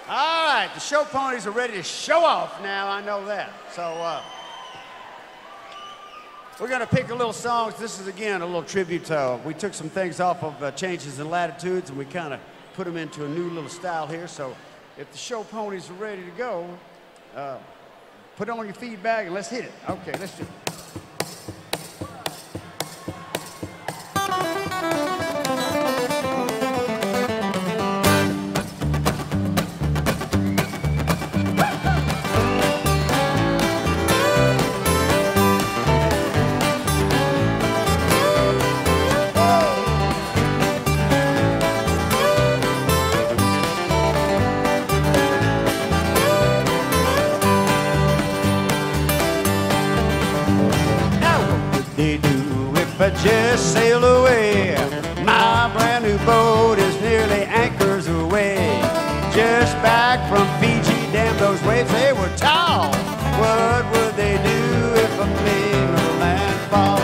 All right, the show ponies are ready to show off now, I know that. So, we're gonna pick a little songs. This is, again, a little tribute to, we took some things off of Changes in Latitudes and we kind of put them into a new little style here. So, if the show ponies are ready to go, put on your feedback and let's hit it. Okay, let's do it. But just sail away. My brand new boat is nearly anchors away. Just back from Fiji, damn those waves, they were tall. What would they do if I made no landfall?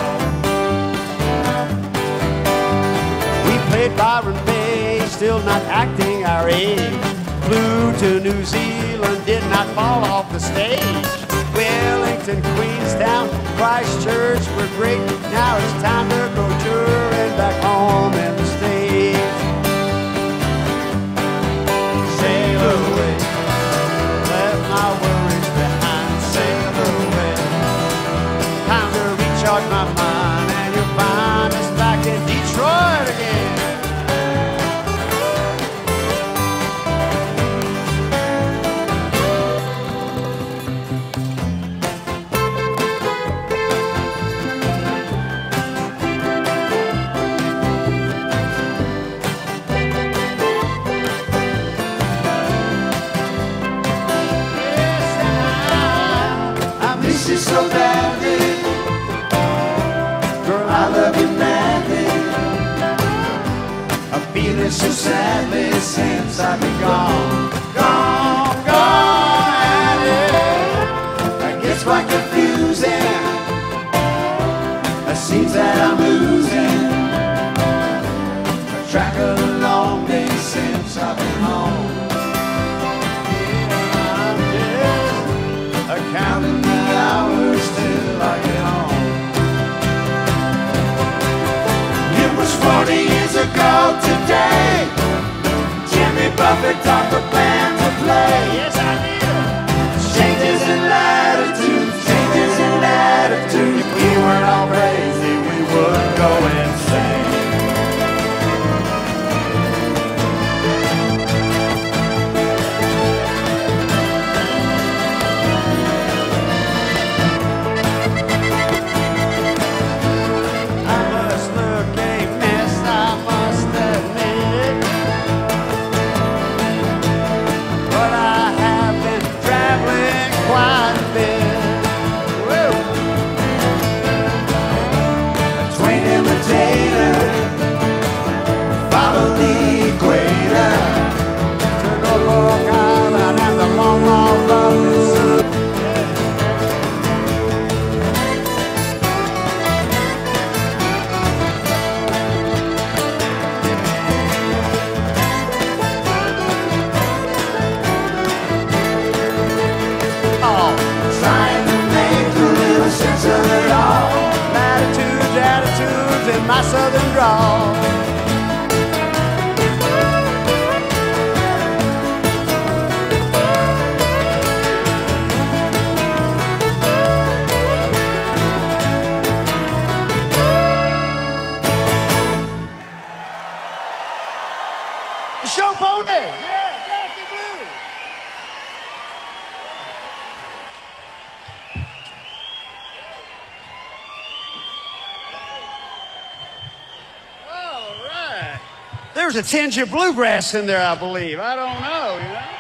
We played Byron Bay, still not acting our age. Flew to New Zealand, did not fall off the stage. Wellington, Queenstown, Christchurch were great. Now it's time to go touring back home in the States. Sail away, left my worries behind. Sail away, time to recharge my mind, and you'll find us back in Detroit again. So badly, girl, I love you madly. I'm feeling so sadly since I've been gone, gone, and it gets quite confusing. It seems that I'm losing track of the long days since I've been home. Yeah, I'm just counting hours till I get home. It was 40 years ago today. Jimmy Buffett taught the band to play. Yes, I did. Changes in latitude, changes in latitude. If we weren't all crazy, we would go insane. My southern drawl. The show pony. Yeah, Jackie Blue. There's a tinge of bluegrass in there, I believe. I don't know, you know.